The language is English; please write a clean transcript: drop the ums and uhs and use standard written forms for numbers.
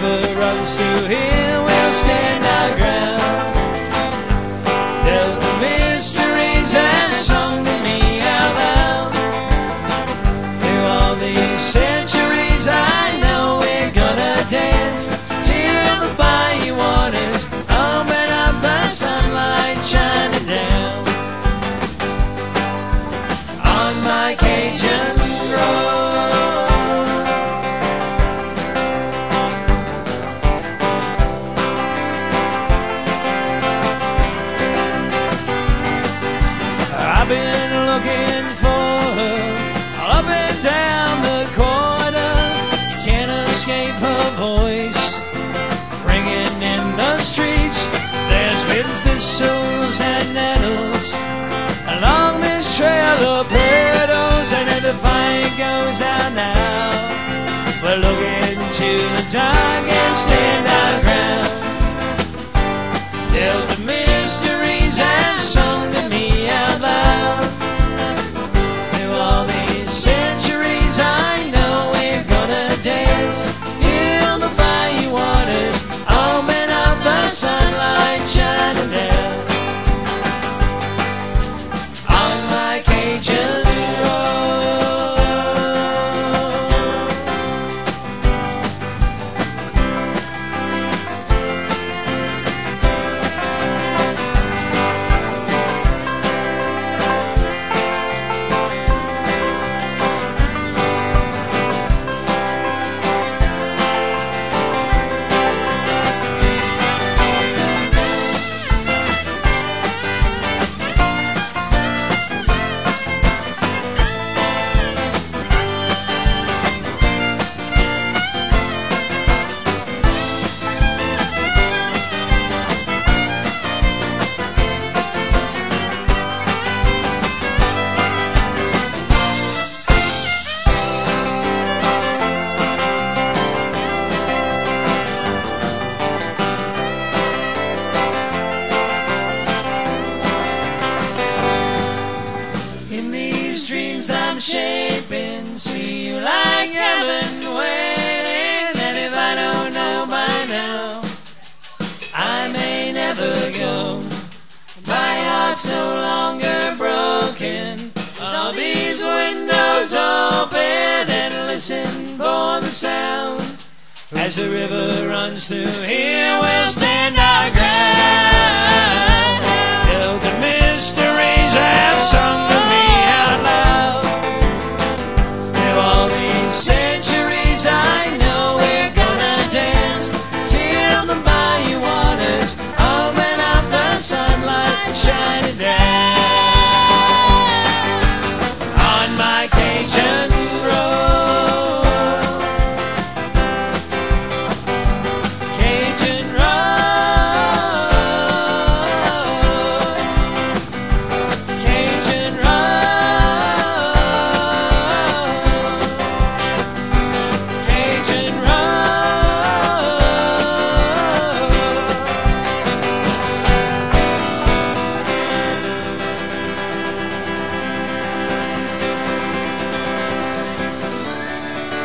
river runs through here, we'll stand our ground. Tell the mysteries and sung to me out loud. Through all these centuries I know we're gonna dance till the bayou waters open up, the sunlight shining down on my Cajun road. I've been looking for her up and down the corridor. You can't escape her voice ringing in the streets. There's been thistles and nettles along this trail of petals, and if the fire goes out now, we'll look into the dark and stand our ground. Tell the mysteries and sung to me out loud. Through all these centuries I know we're gonna dance till the bayou waters open up, the sunlight shining down on my Cajun road. I'm shaping, see you like heaven waiting, and if I don't know by now, I may never go. My heart's no longer broken, all these windows open, and listen for the sound as the river runs through here. We'll stand